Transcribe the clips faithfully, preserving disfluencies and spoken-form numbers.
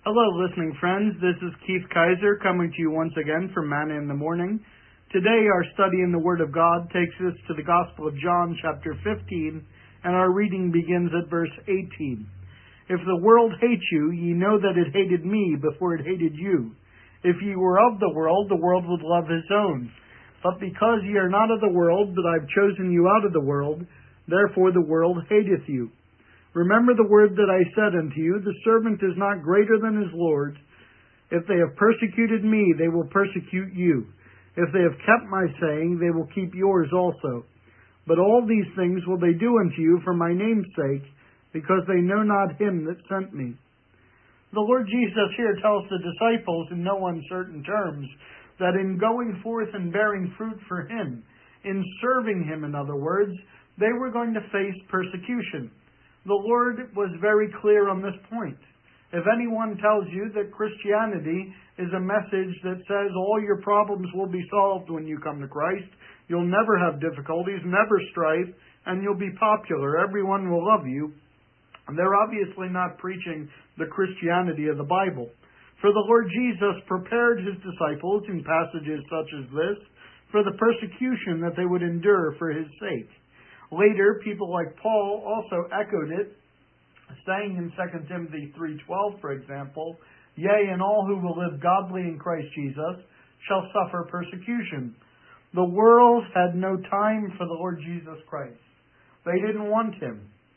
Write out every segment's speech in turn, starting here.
Hello, listening friends. This is Keith Kaiser coming to you once again from Manna in the Morning. Today, our study in the Word of God takes us to the Gospel of John, chapter fifteen, and our reading begins at verse eighteen. If the world hates you, ye know that it hated me before it hated you. If ye were of the world, the world would love his own. But because ye are not of the world, but I have chosen you out of the world, therefore the world hateth you. Remember the word that I said unto you, the servant is not greater than his Lord. If they have persecuted me, they will persecute you. If they have kept my saying, they will keep yours also. But all these things will they do unto you for my name's sake, because they know not him that sent me. The Lord Jesus here tells the disciples in no uncertain terms that in going forth and bearing fruit for him, in serving him, in other words, they were going to face persecution. The Lord was very clear on this point. If anyone tells you that Christianity is a message that says all your problems will be solved when you come to Christ, you'll never have difficulties, never strife, and you'll be popular, everyone will love you, they're obviously not preaching the Christianity of the Bible. For the Lord Jesus prepared his disciples in passages such as this for the persecution that they would endure for his sake. Later, people like Paul also echoed it, saying in Second Timothy three twelve, for example, Yea, and all who will live godly in Christ Jesus shall suffer persecution. The world had no time for the Lord Jesus Christ. They didn't want him.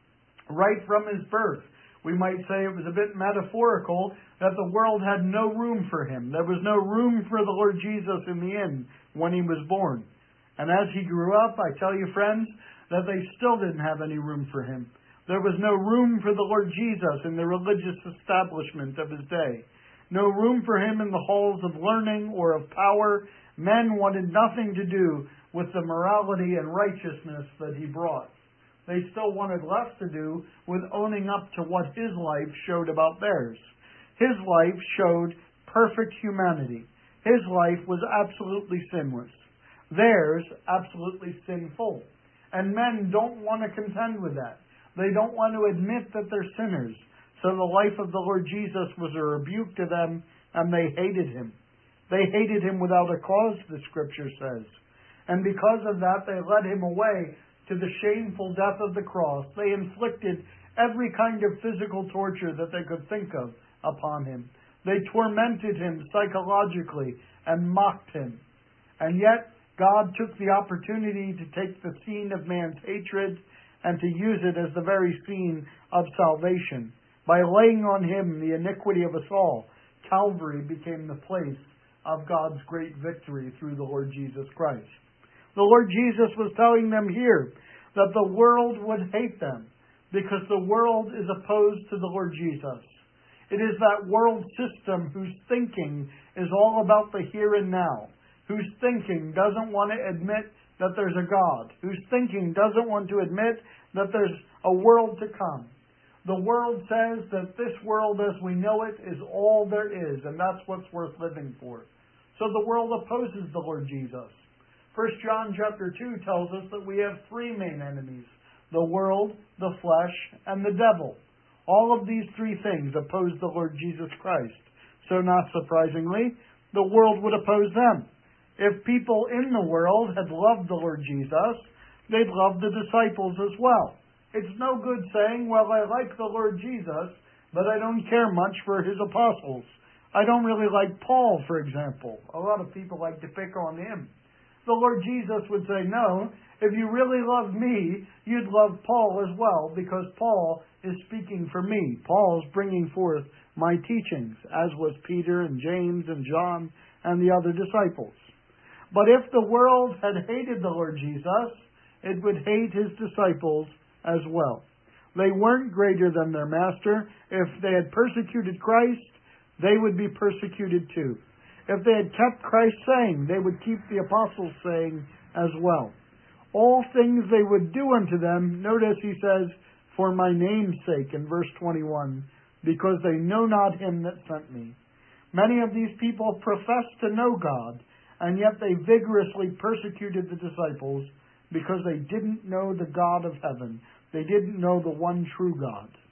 Right from his birth, we might say it was a bit metaphorical that the world had no room for him. There was no room for the Lord Jesus in the inn when he was born. And as he grew up, I tell you, friends, that they still didn't have any room for him. There was no room for the Lord Jesus in the religious establishment of his day. No room for him in the halls of learning or of power. Men wanted nothing to do with the morality and righteousness that he brought. They still wanted less to do with owning up to what his life showed about theirs. His life showed perfect humanity. His life was absolutely sinless. Theirs, absolutely sinful. And men don't want to contend with that. They don't want to admit that they're sinners. So the life of the Lord Jesus was a rebuke to them, and they hated him. They hated him without a cause, the Scripture says. And because of that, they led him away to the shameful death of the cross. They inflicted every kind of physical torture that they could think of upon him. They tormented him psychologically and mocked him. And yet, God took the opportunity to take the scene of man's hatred and to use it as the very scene of salvation. By laying on him the iniquity of us all, Calvary became the place of God's great victory through the Lord Jesus Christ. The Lord Jesus was telling them here that the world would hate them because the world is opposed to the Lord Jesus. It is that world system whose thinking is all about the here and now, whose thinking doesn't want to admit that there's a God, whose thinking doesn't want to admit that there's a world to come. The world says that this world as we know it is all there is, and that's what's worth living for. So the world opposes the Lord Jesus. First John chapter two tells us that we have three main enemies: the world, the flesh, and the devil. All of these three things oppose the Lord Jesus Christ. So not surprisingly, the world would oppose them. If people in the world had loved the Lord Jesus, they'd love the disciples as well. It's no good saying, well, I like the Lord Jesus, but I don't care much for his apostles. I don't really like Paul, for example. A lot of people like to pick on him. The Lord Jesus would say, no, if you really love me, you'd love Paul as well, because Paul is speaking for me. Paul's bringing forth my teachings, as was Peter and James and John and the other disciples. But if the world had hated the Lord Jesus, it would hate his disciples as well. They weren't greater than their master. If they had persecuted Christ, they would be persecuted too. If they had kept Christ's saying, they would keep the apostles' saying as well. All things they would do unto them, notice he says, for my name's sake in verse twenty-one, because they know not him that sent me. Many of these people profess to know God, and yet they vigorously persecuted the disciples because they didn't know the God of heaven. They didn't know the one true God.